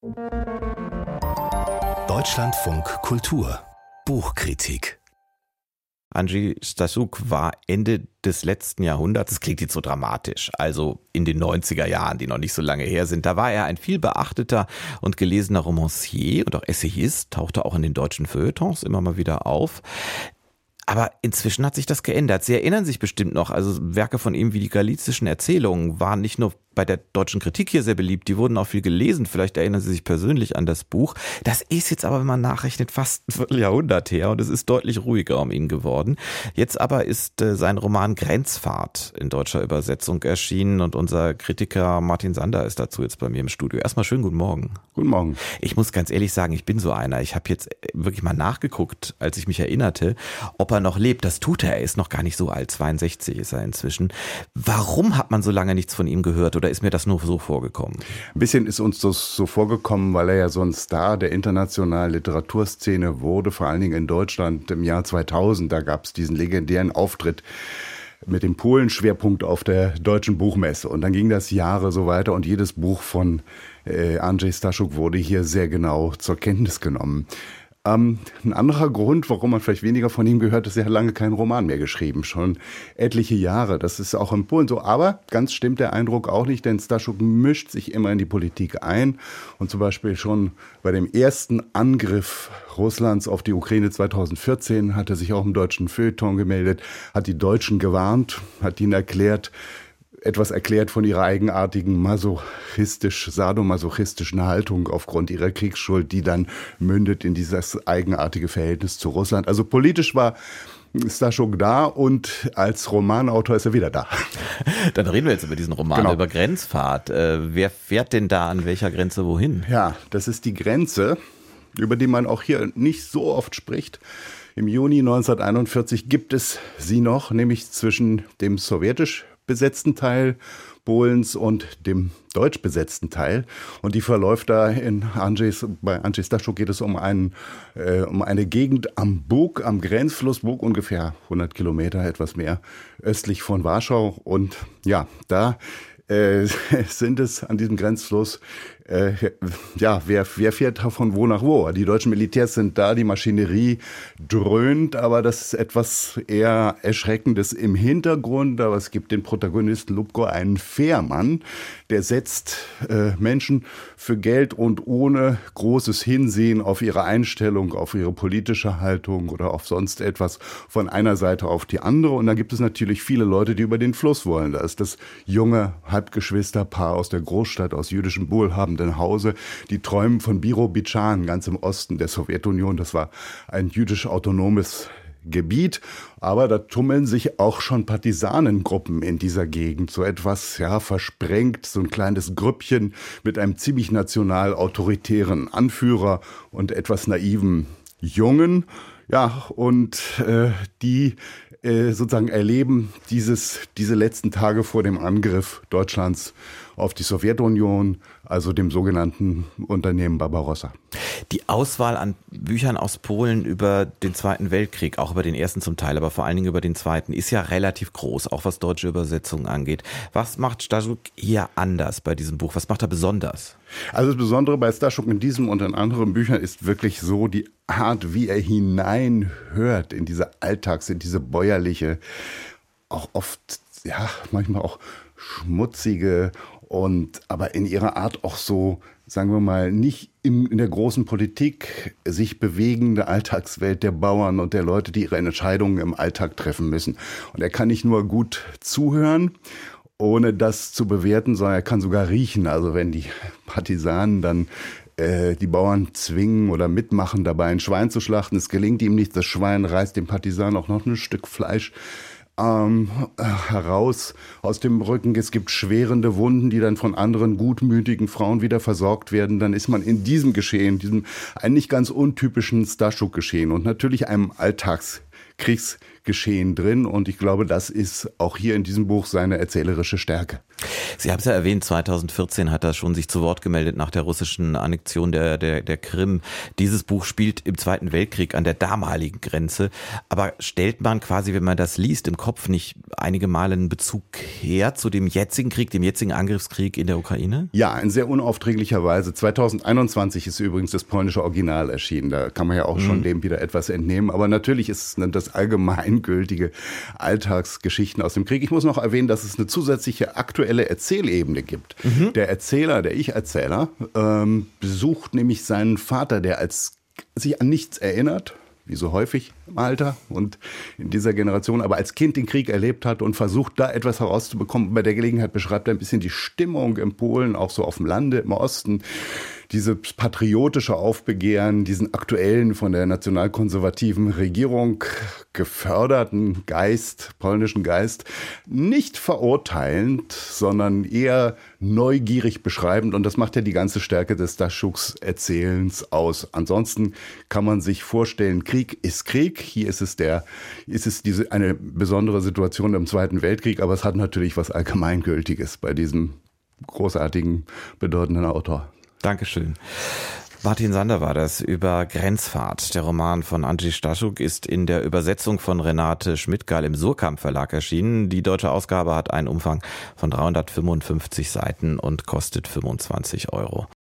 Deutschlandfunk Kultur Buchkritik. Andrzej Staszuk war Ende des letzten Jahrhunderts, das klingt jetzt so dramatisch, also in den 90er Jahren, die noch nicht so lange her sind, da war er ein viel beachteter und gelesener Romancier und auch Essayist, tauchte auch in den deutschen Feuilletons immer mal wieder auf. Aber inzwischen hat sich das geändert. Sie erinnern sich bestimmt noch, also Werke von ihm wie die galizischen Erzählungen waren nicht nur bei der deutschen Kritik hier sehr beliebt, die wurden auch viel gelesen. Vielleicht erinnern Sie sich persönlich an das Buch. Das ist jetzt aber, wenn man nachrechnet, fast ein Vierteljahrhundert her und es ist deutlich ruhiger um ihn geworden. Jetzt aber ist sein Roman Grenzfahrt in deutscher Übersetzung erschienen und unser Kritiker Martin Sander ist dazu jetzt bei mir im Studio. Erstmal schönen guten Morgen. Guten Morgen. Ich muss ganz ehrlich sagen, ich bin so einer. Ich habe jetzt wirklich mal nachgeguckt, als ich mich erinnerte, ob er noch lebt. Das tut er. Er ist noch gar nicht so alt. 62 ist er inzwischen. Warum hat man so lange nichts von ihm gehört? Oder ist mir das nur so vorgekommen? Ein bisschen ist uns das so vorgekommen, weil er ja so ein Star der internationalen Literaturszene wurde, vor allen Dingen in Deutschland im Jahr 2000. Da gab es diesen legendären Auftritt mit dem Polen-Schwerpunkt auf der Deutschen Buchmesse. Und dann ging das Jahre so weiter und jedes Buch von Andrzej Staszuk wurde hier sehr genau zur Kenntnis genommen. Ein anderer Grund, warum man vielleicht weniger von ihm gehört, ist, er hat lange keinen Roman mehr geschrieben, schon etliche Jahre. Das ist auch in Polen so. Aber ganz stimmt der Eindruck auch nicht, denn Staszuk mischt sich immer in die Politik ein. Und zum Beispiel schon bei dem ersten Angriff Russlands auf die Ukraine 2014 hat er sich auch im deutschen Feuilleton gemeldet, hat die Deutschen gewarnt, hat ihnen etwas erklärt von ihrer eigenartigen sadomasochistischen Haltung aufgrund ihrer Kriegsschuld, die dann mündet in dieses eigenartige Verhältnis zu Russland. Also politisch war Staszuk da und als Romanautor ist er wieder da. Dann reden wir jetzt über diesen Roman, über Grenzfahrt. Wer fährt denn da an welcher Grenze wohin? Ja, das ist die Grenze, über die man auch hier nicht so oft spricht. Im Juni 1941 gibt es sie noch, nämlich zwischen dem sowjetisch besetzten Teil Polens und dem deutsch besetzten Teil. Und die verläuft da bei Andrzej Staszuk geht es um eine Gegend am Bug, am Grenzfluss Bug, ungefähr 100 Kilometer, etwas mehr östlich von Warschau. Und ja, da sind es an diesem Grenzfluss, wer fährt von wo nach wo? Die deutschen Militärs sind da, die Maschinerie dröhnt, aber das ist etwas eher Erschreckendes im Hintergrund. Aber es gibt den Protagonisten Lubko, einen Fährmann, der setzt Menschen für Geld und ohne großes Hinsehen auf ihre Einstellung, auf ihre politische Haltung oder auf sonst etwas von einer Seite auf die andere. Und dann gibt es natürlich viele Leute, die über den Fluss wollen. Da ist das junge Halbgeschwisterpaar aus der Großstadt, aus jüdischem wohlhabenden Hause, die träumen von Birobidschan, ganz im Osten der Sowjetunion. Das war ein jüdisch-autonomes Gebiet, aber da tummeln sich auch schon Partisanengruppen in dieser Gegend. So etwas, versprengt, so ein kleines Grüppchen mit einem ziemlich national-autoritären Anführer und etwas naiven Jungen. Ja, und die sozusagen erleben diese letzten Tage vor dem Angriff Deutschlands auf die Sowjetunion, also dem sogenannten Unternehmen Barbarossa. Die Auswahl an Büchern aus Polen über den Zweiten Weltkrieg, auch über den ersten zum Teil, aber vor allen Dingen über den zweiten, ist ja relativ groß, auch was deutsche Übersetzungen angeht. Was macht Staszuk hier anders bei diesem Buch? Was macht er besonders? Also das Besondere bei Staszuk in diesem und in anderen Büchern ist wirklich so die Art, wie er hineinhört in diese in diese bäuerliche, auch oft, manchmal auch schmutzige aber in ihrer Art auch so, sagen wir mal, nicht in der großen Politik sich bewegende Alltagswelt der Bauern und der Leute, die ihre Entscheidungen im Alltag treffen müssen. Und er kann nicht nur gut zuhören, ohne das zu bewerten, sondern er kann sogar riechen. Also wenn die Partisanen dann die Bauern zwingen oder mitmachen, dabei ein Schwein zu schlachten, es gelingt ihm nicht, das Schwein reißt dem Partisanen auch noch ein Stück Fleisch heraus aus dem Rücken. Es gibt schwerende Wunden, die dann von anderen gutmütigen Frauen wieder versorgt werden. Dann ist man in diesem Geschehen, diesem eigentlich ganz untypischen Staszuk-Geschehen und natürlich einem Geschehen drin. Und ich glaube, das ist auch hier in diesem Buch seine erzählerische Stärke. Sie haben es ja erwähnt, 2014 hat er schon sich zu Wort gemeldet nach der russischen Annexion der Krim. Dieses Buch spielt im Zweiten Weltkrieg an der damaligen Grenze. Aber stellt man quasi, wenn man das liest, im Kopf nicht einige Male einen Bezug her zu dem jetzigen Krieg, dem jetzigen Angriffskrieg in der Ukraine? Ja, in sehr unaufdringlicher Weise. 2021 ist übrigens das polnische Original erschienen. Da kann man ja auch schon dem wieder etwas entnehmen. Aber natürlich ist es das allgemeingültige Alltagsgeschichten aus dem Krieg. Ich muss noch erwähnen, dass es eine zusätzliche aktuelle Erzählebene gibt. Der Erzähler, der Ich-Erzähler, besucht nämlich seinen Vater, der sich an nichts erinnert, wie so häufig im Alter und in dieser Generation, aber als Kind den Krieg erlebt hat und versucht, da etwas herauszubekommen. Bei der Gelegenheit beschreibt er ein bisschen die Stimmung in Polen, auch so auf dem Lande im Osten. Dieses patriotische Aufbegehren, diesen aktuellen, von der nationalkonservativen Regierung geförderten Geist, polnischen Geist, nicht verurteilend, sondern eher neugierig beschreibend. Und das macht ja die ganze Stärke des Daschuks Erzählens aus. Ansonsten kann man sich vorstellen, Krieg ist Krieg. Hier ist es eine besondere Situation im Zweiten Weltkrieg, aber es hat natürlich was Allgemeingültiges bei diesem großartigen, bedeutenden Autor. Dankeschön. Martin Sander war das über Grenzfahrt. Der Roman von Andrzej Staszuk ist in der Übersetzung von Renate Schmidtgal im Suhrkamp Verlag erschienen. Die deutsche Ausgabe hat einen Umfang von 355 Seiten und kostet 25 €.